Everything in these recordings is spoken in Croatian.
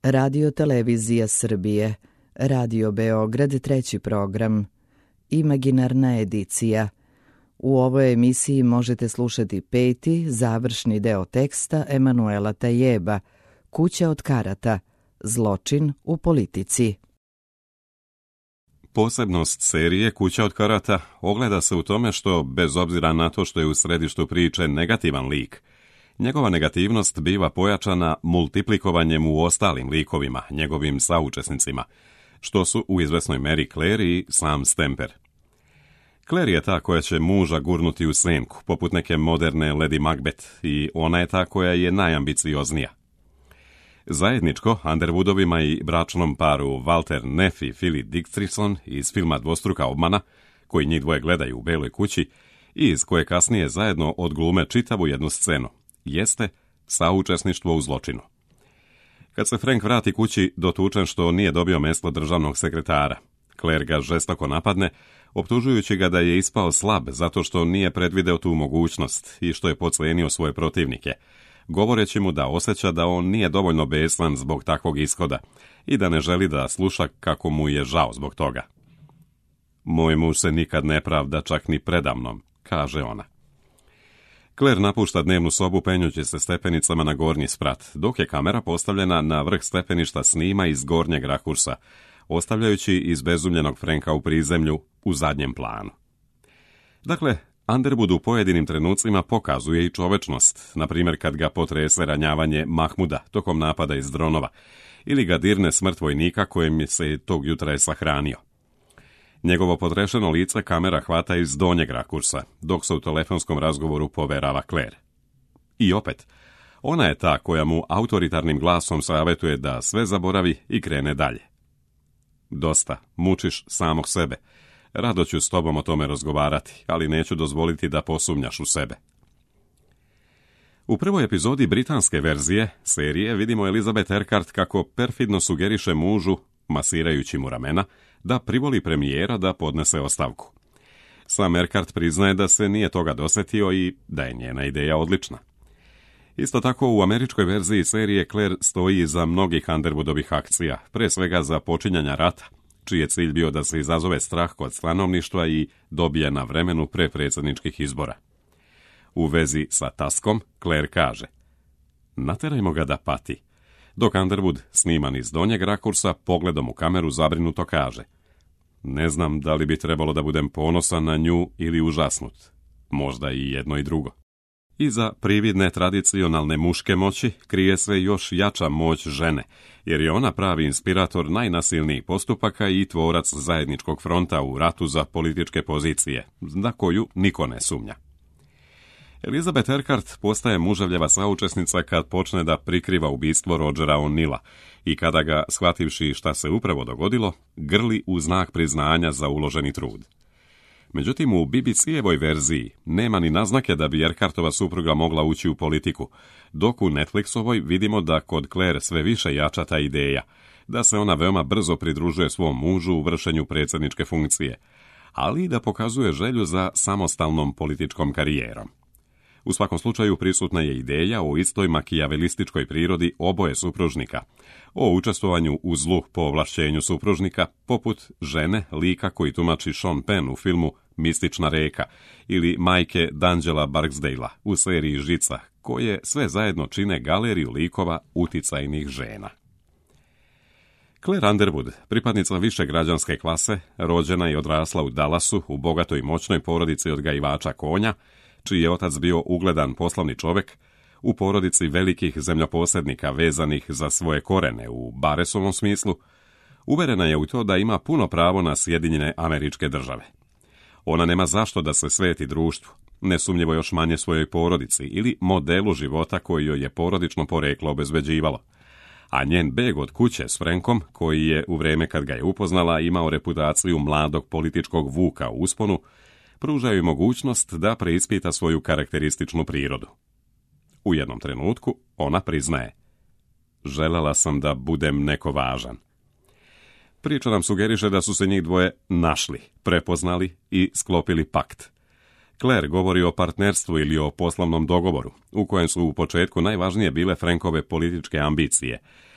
Radio Televizija Srbije, Radio Beograd, treći program, Imaginarna edicija. U ovoj emisiji možete slušati peti, završni deo teksta Emanuela Tajeba, Kuća od karata, zločin u politici. Posebnost serije Kuća od karata ogleda se u tome što, bez obzira na to što je u središtu priče negativan lik, njegova negativnost biva pojačana multiplikovanjem u ostalim likovima, njegovim saučesnicima, što su u izvesnoj meri Claire i sam Stamper. Claire je ta koja će muža gurnuti u senku, poput neke moderne Lady Macbeth, i ona je ta koja je najambicioznija. Zajedničko Underwoodovima i bračnom paru Walter Neff i Philip Dixon iz filma Dvostruka obmana, koji njih dvoje gledaju u Beloj kući i iz koje kasnije zajedno odglume čitavu jednu scenu, jeste saučesništvo u zločinu. Kad se Frank vrati kući dotučen što nije dobio mjesto državnog sekretara, Claire ga žestoko napadne, optužujući ga da je ispao slab zato što nije predvideo tu mogućnost i što je podcijenio svoje protivnike, govoreći mu da osjeća da on nije dovoljno besan zbog takvog ishoda i da ne želi da sluša kako mu je žao zbog toga. Moj muž se nikad ne pravda čak ni predamnom, kaže ona. Claire napušta dnevnu sobu penjući se stepenicama na gornji sprat, dok je kamera postavljena na vrh stepeništa snima iz gornjeg rakursa, ostavljajući izbezumljenog Franka u prizemlju u zadnjem planu. Dakle, Underwood u pojedinim trenucima pokazuje i čovečnost, na primjer kad ga potrese ranjavanje Mahmuda tokom napada iz dronova, ili ga dirne smrt vojnika kojem se tog jutra je sahranio. Njegovo potrešeno lice kamera hvata iz donjeg rakursa, dok se u telefonskom razgovoru poverava Claire. I opet, ona je ta koja mu autoritarnim glasom savjetuje da sve zaboravi i krene dalje. Dosta, mučiš samog sebe. Rado ću s tobom o tome razgovarati, ali neću dozvoliti da posumnjaš u sebe. U prvoj epizodi britanske verzije serije vidimo Elizabeth Urquhart kako perfidno sugeriše mužu, masirajući mu ramena, da privoli premijera da podnese ostavku. Sam Urquhart priznaje da se nije toga dosjetio i da je njena ideja odlična. Isto tako u američkoj verziji serije Claire stoji iza mnogih Underwoodovih akcija, pre svega za počinjanja rata, čiji je cilj bio da se izazove strah kod stanovništva i dobije na vremenu pre predsjedničkih izbora. U vezi sa Taskom, Claire kaže: naterajmo ga da pati, dok Underwood, sniman iz donjeg rakursa, pogledom u kameru zabrinuto kaže: ne znam da li bi trebalo da budem ponosan na nju ili užasnut, možda i jedno i drugo. Iza prividne tradicionalne muške moći krije se još jača moć žene, jer je ona pravi inspirator najnasilnijih postupaka i tvorac zajedničkog fronta u ratu za političke pozicije, na koju niko ne sumnja. Elizabeth Urquhart postaje muževljeva saučesnica kad počne da prikriva ubistvo Rogera O'Neilla i kada ga, shvativši šta se upravo dogodilo, grli u znak priznanja za uloženi trud. Međutim, u BBC-evoj verziji nema ni naznake da bi Urquhartova supruga mogla ući u politiku, dok u Netflixovoj vidimo da kod Claire sve više jača ta ideja, da se ona veoma brzo pridružuje svom mužu u vršenju predsjedničke funkcije, ali i da pokazuje želju za samostalnom političkom karijerom. U svakom slučaju prisutna je ideja o istoj makijavelističkoj prirodi oboje supružnika, o učestvovanju u zlu po ovlašćenju supružnika, poput žene lika koji tumači Sean Penn u filmu Mistična reka ili majke D'Angela Barksdale u seriji Žica, koje sve zajedno čine galeriju likova uticajnih žena. Claire Underwood, pripadnica više građanske klase, rođena i odrasla u Dallasu u bogatoj i moćnoj porodici odgajivača konja, čiji je otac bio ugledan poslovni čovjek, u porodici velikih zemljoposjednika vezanih za svoje korene u Baresovom smislu, uverena je u to da ima puno pravo na Sjedinjene Američke Države. Ona nema zašto da se sveti društvu, nesumnjivo još manje svojoj porodici ili modelu života koji joj je porodično poreklo obezbeđivalo. A njen beg od kuće s Frankom, koji je u vrijeme kad ga je upoznala imao reputaciju mladog političkog vuka u usponu, pružaju mogućnost da preispita svoju karakterističnu prirodu. U jednom trenutku ona priznaje: želela sam da budem neko važan. Priča nam sugeriše da su se njih dvoje našli, prepoznali i sklopili pakt. Claire govori o partnerstvu ili o poslovnom dogovoru, u kojem su u početku najvažnije bile Frankove političke ambicije,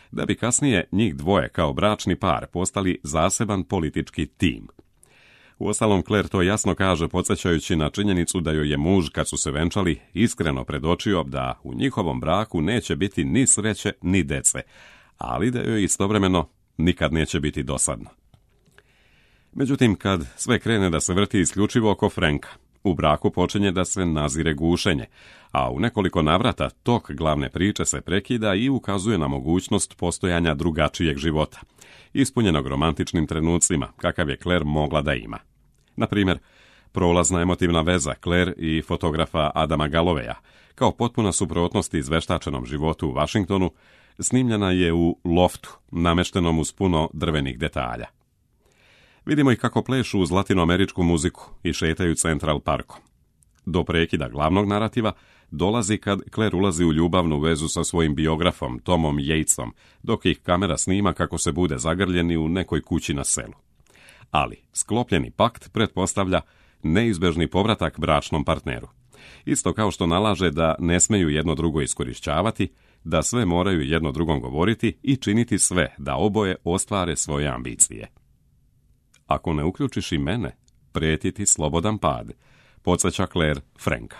da bi kasnije njih dvoje kao bračni par postali zaseban politički tim. Uostalom, Claire to jasno kaže, podsjećajući na činjenicu da joj je muž, kad su se venčali, iskreno predočio da u njihovom braku neće biti ni sreće ni dece, ali da joj istovremeno nikad neće biti dosadno. Međutim, kad sve krene da se vrti isključivo oko Franka, u braku počinje da se nazire gušenje, a u nekoliko navrata tok glavne priče se prekida i ukazuje na mogućnost postojanja drugačijeg života, ispunjenog romantičnim trenucima, kakav je Claire mogla da ima. Na primjer, prolazna emotivna veza Claire i fotografa Adama Galloweya, kao potpuna suprotnost izveštačenom životu u Washingtonu, snimljena je u loftu, nameštenom uz puno drvenih detalja. Vidimo ih kako plešu uz latinoameričku muziku i šetaju Central Parkom. Do prekida glavnog narativa dolazi kad Claire ulazi u ljubavnu vezu sa svojim biografom Tomom Yatesom, dok ih kamera snima kako se bude zagrljeni u nekoj kući na selu. Ali sklopljeni pakt pretpostavlja neizbežni povratak bračnom partneru. Isto kao što nalaže da ne smeju jedno drugo iskorišćavati, da sve moraju jedno drugom govoriti i činiti sve da oboje ostvare svoje ambicije. Ako ne uključiš i mene, prijeti ti slobodan pad, podsjeća Claire Franka.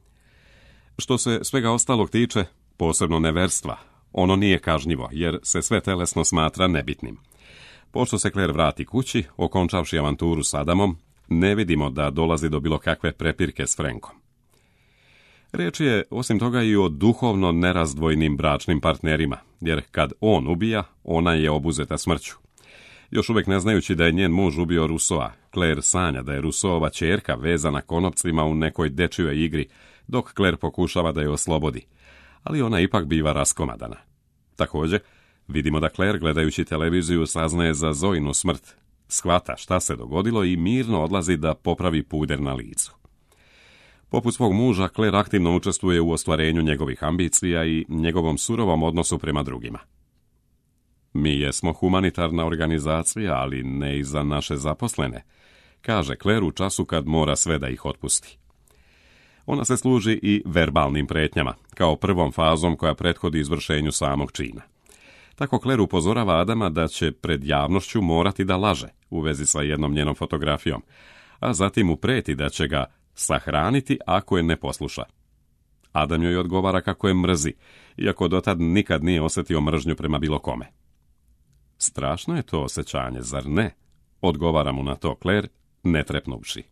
Što se svega ostalog tiče, posebno neverstva, ono nije kažnjivo, jer se sve telesno smatra nebitnim. Pošto se Claire vrati kući, okončavši avanturu s Adamom, ne vidimo da dolazi do bilo kakve prepirke s Frankom. Riječ je, osim toga, i o duhovno nerazdvojnim bračnim partnerima, jer kad on ubija, ona je obuzeta smrću. Još uvijek ne znajući da je njen muž ubio Rousseau, Claire sanja da je Rousseauova ćerka vezana konopcima u nekoj dečijoj igri, dok Claire pokušava da je oslobodi, ali ona ipak biva raskomadana. Također, vidimo da Claire, gledajući televiziju, saznaje za Zoinu smrt, shvata šta se dogodilo i mirno odlazi da popravi puder na licu. Poput svog muža, Claire aktivno učestvuje u ostvarenju njegovih ambicija i njegovom surovom odnosu prema drugima. Mi jesmo humanitarna organizacija, ali ne i za naše zaposlene, kaže Claire u času kad mora sve da ih otpusti. Ona se služi i verbalnim pretnjama, kao prvom fazom koja prethodi izvršenju samog čina. Tako Claire upozorava Adama da će pred javnošću morati da laže u vezi sa jednom njenom fotografijom, a zatim mu preti da će ga sahraniti ako je ne posluša. Adam joj odgovara kako je mrzi, iako dotad nikad nije osjetio mržnju prema bilo kome. Strašno je to osjećanje, zar ne? Odgovara mu na to Claire, ne trepnuvši.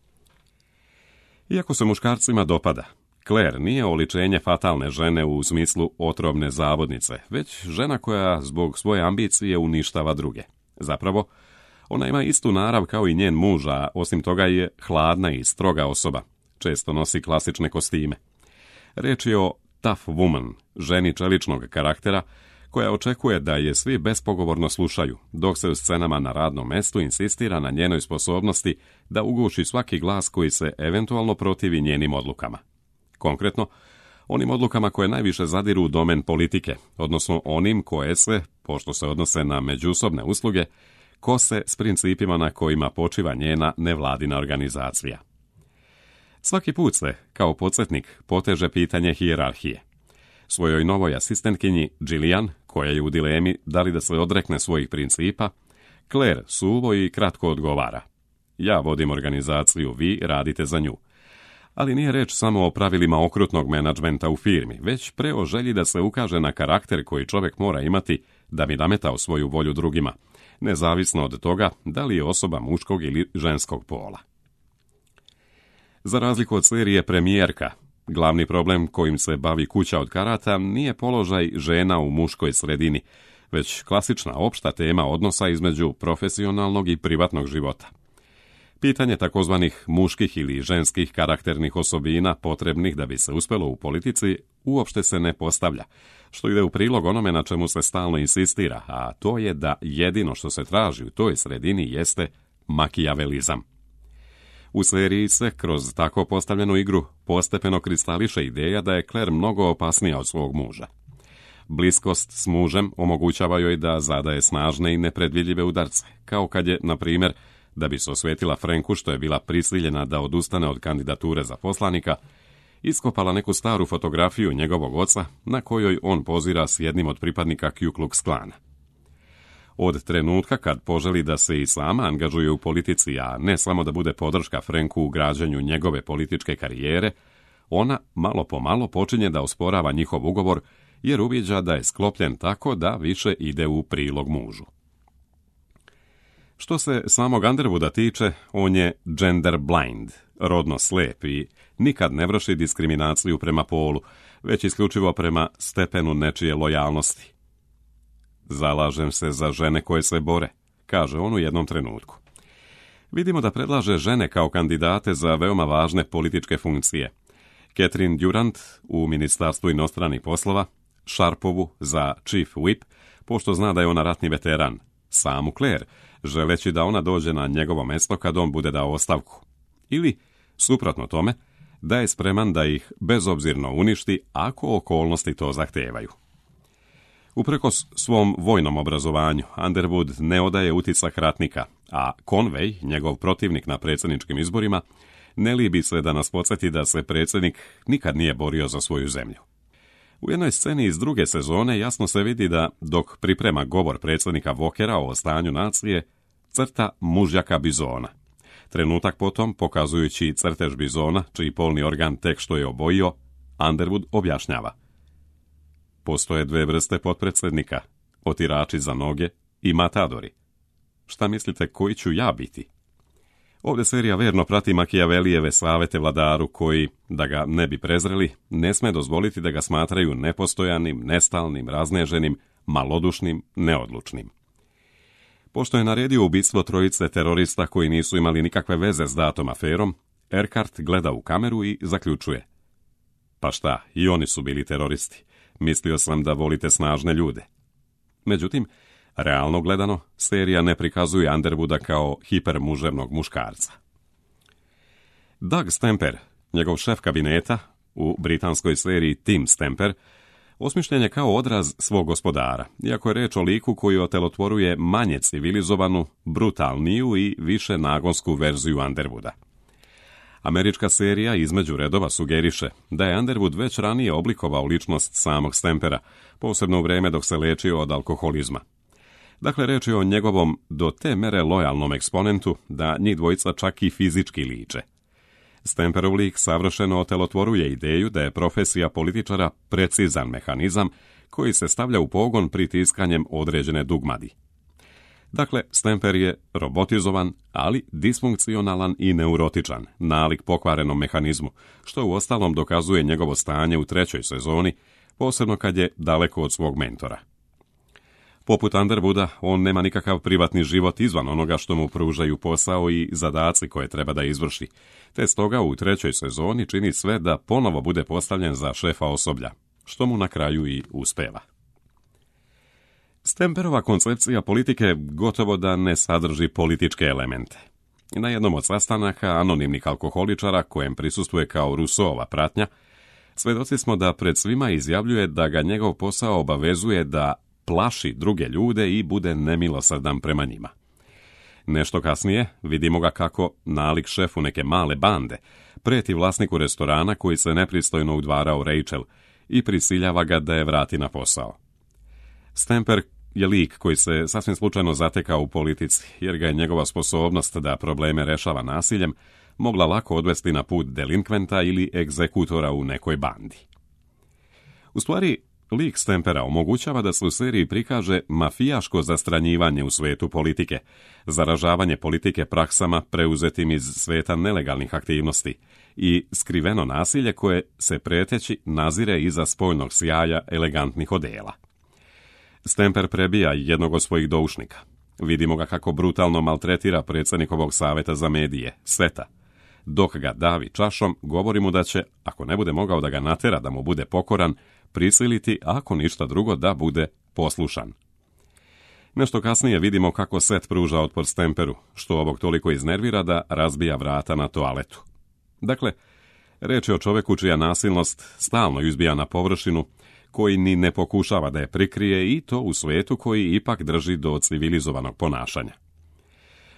Iako se muškarcima dopada, Claire nije oličenje fatalne žene u smislu otrovne zavodnice, već žena koja zbog svoje ambicije uništava druge. Zapravo, ona ima istu narav kao i njen muž, a osim toga je hladna i stroga osoba. Često nosi klasične kostime. Riječ je o tough woman, ženi čeličnog karaktera, koja očekuje da je svi bespogovorno slušaju, dok se u scenama na radnom mestu insistira na njenoj sposobnosti da uguši svaki glas koji se eventualno protivi njenim odlukama. Konkretno, onim odlukama koje najviše zadiru u domen politike, odnosno onim koje se, pošto se odnose na međusobne usluge, kose s principima na kojima počiva njena nevladina organizacija. Svaki put se, kao podsjetnik, poteže pitanje hijerarhije. Svojoj novoj asistentkinji Gillian, koja je u dilemi da li da se odrekne svojih principa, Claire suvo i kratko odgovara: ja vodim organizaciju, vi radite za nju. Ali nije reč samo o pravilima okrutnog menadžmenta u firmi, već pre o želji da se ukaže na karakter koji čovjek mora imati da bi nametao svoju volju drugima, nezavisno od toga da li je osoba muškog ili ženskog pola. Za razliku od serije Premijerka, glavni problem kojim se bavi Kuća od karata nije položaj žena u muškoj sredini, već klasična opšta tema odnosa između profesionalnog i privatnog života. Pitanje takozvanih muških ili ženskih karakternih osobina potrebnih da bi se uspjelo u politici uopšte se ne postavlja, što ide u prilog onome na čemu se stalno insistira, a to je da jedino što se traži u toj sredini jeste makijavelizam. U seriji se kroz tako postavljenu igru postepeno kristališe ideja da je Claire mnogo opasnija od svog muža. Bliskost s mužem omogućava joj da zadaje snažne i nepredvidljive udarce, kao kad je, na primjer, da bi se osvetila Franku što je bila prisiljena da odustane od kandidature za poslanika, iskopala neku staru fotografiju njegovog oca na kojoj on pozira s jednim od pripadnika Ku Klux Klana. Od trenutka kad poželi da se i sama angažuje u politici, a ne samo da bude podrška Franku u građanju njegove političke karijere, ona malo po malo počinje da osporava njihov ugovor jer uviđa da je sklopljen tako da više ide u prilog mužu. Što se samog Underwooda tiče, on je gender blind, rodno slep i nikad ne vrši diskriminaciju prema polu, već isključivo prema stepenu nečije lojalnosti. Zalažem se za žene koje se bore, kaže on u jednom trenutku. Vidimo da predlaže žene kao kandidate za veoma važne političke funkcije. Catherine Durant u Ministarstvu inostranih poslova, Sharpovu za Chief Whip, pošto zna da je ona ratni veteran, samu Claire, želeći da ona dođe na njegovo mesto kad on bude dao ostavku. Ili, suprotno tome, da je spreman da ih bezobzirno uništi ako okolnosti to zahtevaju. Uprkos svom vojnom obrazovanju, Underwood ne odaje utisak ratnika, a Conway, njegov protivnik na predsjedničkim izborima, ne libi se da nas podsjeti da se predsjednik nikad nije borio za svoju zemlju. U jednoj sceni iz druge sezone jasno se vidi da, dok priprema govor predsjednika Walkera o stanju nacije, crta mužjaka bizona. Trenutak potom, pokazujući crtež bizona, čiji polni organ tek što je obojio, Underwood objašnjava. Postoje dve vrste potpredsjednika, otirači za noge i matadori. Šta mislite, koji ću ja biti? Ovdje serija verno prati Makijavelijeve savete vladaru koji, da ga ne bi prezreli, ne sme dozvoliti da ga smatraju nepostojanim, nestalnim, razneženim, malodušnim, neodlučnim. Pošto je naredio ubistvo trojice terorista koji nisu imali nikakve veze s datom aferom, Urquhart gleda u kameru i zaključuje. Pa šta, i oni su bili teroristi. Mislio sam da volite snažne ljude. Međutim, realno gledano, serija ne prikazuje Underwooda kao hipermuževnog muškarca. Doug Stamper, njegov šef kabineta, u britanskoj seriji Tim Stamper, osmišljen je kao odraz svog gospodara, iako je reč o liku koji otelotvoruje manje civilizovanu, brutalniju i više nagonsku verziju Underwooda. Američka serija između redova sugeriše da je Underwood već ranije oblikovao ličnost samog Stampera, posebno u vrijeme dok se lečio od alkoholizma. Dakle, reč je o njegovom do te mere lojalnom eksponentu da njih dvojica čak i fizički liče. Stamperov lik savršeno otelotvoruje ideju da je profesija političara precizan mehanizam koji se stavlja u pogon pritiskanjem određene dugmadi. Dakle, Stamper je robotizovan, ali disfunkcionalan i neurotičan, nalik pokvarenom mehanizmu, što uostalom dokazuje njegovo stanje u 3. sezoni, posebno kad je daleko od svog mentora. Poput Underwooda, on nema nikakav privatni život izvan onoga što mu pružaju posao i zadaci koje treba da izvrši, te stoga u 3. sezoni čini sve da ponovo bude postavljen za šefa osoblja, što mu na kraju i uspeva. Stamperova koncepcija politike gotovo da ne sadrži političke elemente. Na jednom od sastanaka anonimnih alkoholičara, kojem prisustvuje kao Rousseauova pratnja, svedoci smo da pred svima izjavljuje da ga njegov posao obavezuje da plaši druge ljude i bude nemilosrdan prema njima. Nešto kasnije vidimo ga kako nalik šefu neke male bande preti vlasniku restorana koji se nepristojno udvarao Rachel i prisiljava ga da je vrati na posao. Stamper je lik koji se sasvim slučajno zatekao u politici, jer ga je njegova sposobnost da probleme rešava nasiljem mogla lako odvesti na put delinkventa ili egzekutora u nekoj bandi. U stvari, lik Stampera omogućava da se u seriji prikaže mafijaško zastranjivanje u svetu politike, zaražavanje politike praksama preuzetim iz sveta nelegalnih aktivnosti i skriveno nasilje koje se preteći nazire iza spoljnog sjaja elegantnih odela. Stamper prebija jednog od svojih doušnika. Vidimo ga kako brutalno maltretira predsjednikovog savjeta za medije, Sveta. Dok ga davi čašom, govori mu da će, ako ne bude mogao da ga natera da mu bude pokoran, prisiliti, ako ništa drugo, da bude poslušan. Nešto kasnije vidimo kako Seth pruža otpor Stamperu, što ovog toliko iznervira da razbija vrata na toaletu. Dakle, reč je o čoveku čija nasilnost stalno izbija na površinu, koji ni ne pokušava da je prikrije i to u svetu koji ipak drži do civilizovanog ponašanja.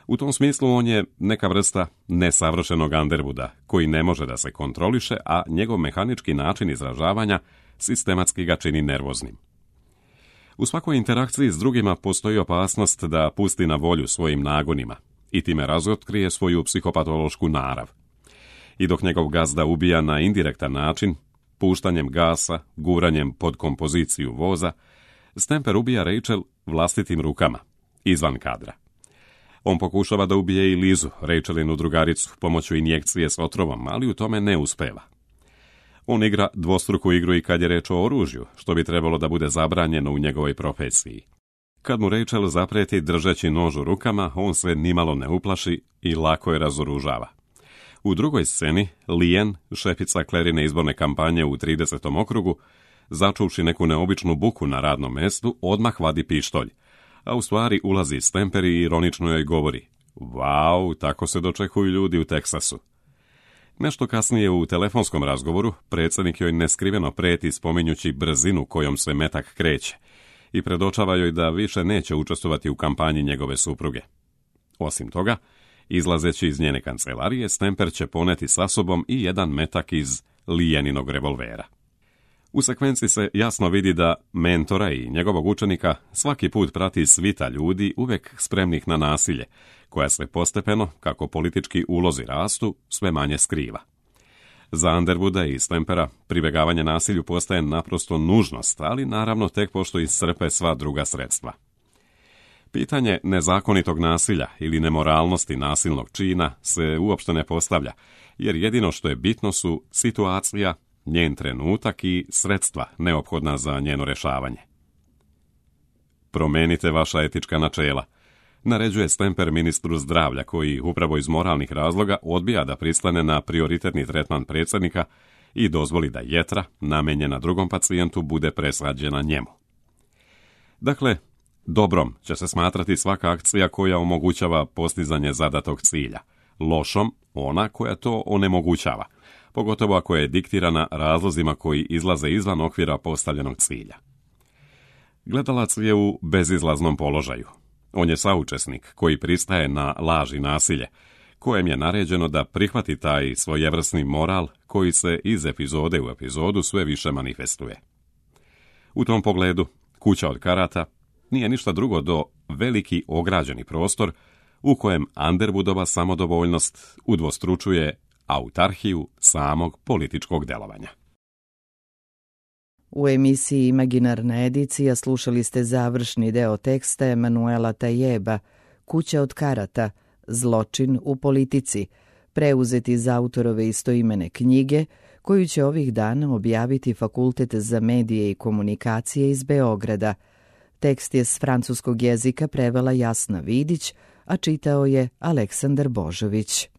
U tom smislu on je neka vrsta nesavršenog Underwooda, koji ne može da se kontroliše, a njegov mehanički način izražavanja sistematski ga čini nervoznim. U svakoj interakciji s drugima postoji opasnost da pusti na volju svojim nagonima i time razotkrije svoju psihopatološku narav. I dok njegov gazda ubija na indirektan način, puštanjem gasa, guranjem pod kompoziciju voza, Stamper ubija Rachel vlastitim rukama, izvan kadra. On pokušava da ubije i Lizu, Rachelinu drugaricu, pomoću injekcije s otrovom, ali u tome ne uspeva. On igra dvostruku igru i kad je reč o oružju, što bi trebalo da bude zabranjeno u njegovoj profesiji. Kad mu Rachel zapreti držeći nož u rukama, on se nimalo ne uplaši i lako je razoružava. U drugoj sceni, Lien, šefica Clarine izborne kampanje u 30. okrugu, začuvši neku neobičnu buku na radnom mestu, odmah vadi pištolj, a u stvari ulazi Stamper i ironično joj govori: "Vau, tako se dočekuju ljudi u Teksasu." Nešto kasnije u telefonskom razgovoru, predsjednik joj neskriveno preti spominjući brzinu kojom se metak kreće i predočava joj da više neće učestvovati u kampanji njegove supruge. Osim toga, izlazeći iz njene kancelarije, Stamper će poneti sa sobom i jedan metak iz Lieninog revolvera. U sekvenci se jasno vidi da mentora i njegovog učenika svaki put prati svita ljudi uvek spremnih na nasilje, koja se postepeno, kako politički ulozi rastu, sve manje skriva. Za Underwooda i Stampera pribegavanje nasilju postaje naprosto nužnost, ali naravno tek pošto iscrpe sva druga sredstva. Pitanje nezakonitog nasilja ili nemoralnosti nasilnog čina se uopšte ne postavlja, jer jedino što je bitno su situacija, njen trenutak i sredstva neophodna za njeno rešavanje. Promenite vaša etička načela, naređuje Stamper ministru zdravlja, koji upravo iz moralnih razloga odbija da pristane na prioritetni tretman predsjednika i dozvoli da jetra, namenjena drugom pacijentu, bude presađena njemu. Dakle, dobrom će se smatrati svaka akcija koja omogućava postizanje zadatog cilja, lošom ona koja to onemogućava, pogotovo ako je diktirana razlozima koji izlaze izvan okvira postavljenog cilja. Gledalac je u bezizlaznom položaju. On je saučesnik koji pristaje na laž i nasilje, kojem je naređeno da prihvati taj svojevrsni moral koji se iz epizode u epizodu sve više manifestuje. U tom pogledu, Kuća od karata nije ništa drugo do veliki ograđeni prostor u kojem Underwoodova samodovoljnost udvostručuje autarhiju samog političkog delovanja. U emisiji Imaginarna edicija slušali ste završni deo teksta Emanuela Tajeba, Kuća od karata, zločin u politici, preuzeti iz autorove istoimene knjige, koju će ovih dana objaviti Fakultet za medije i komunikacije iz Beograda. Tekst je s francuskog jezika prevela Jasna Vidić, a čitao je Aleksandar Božović.